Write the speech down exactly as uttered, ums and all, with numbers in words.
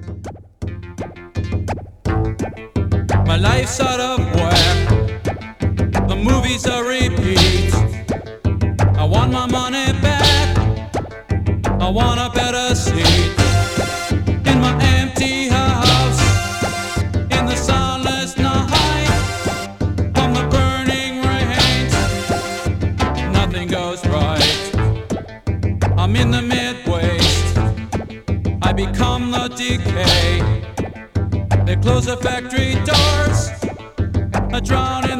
My life's out of whack. The movies are repeats. I want my money back. I want a better seat in my empty house, in the sunless night, on the burning rains. Nothing goes right. I'm in the mid-waste. I become the decay. They close the factory doors. I drown in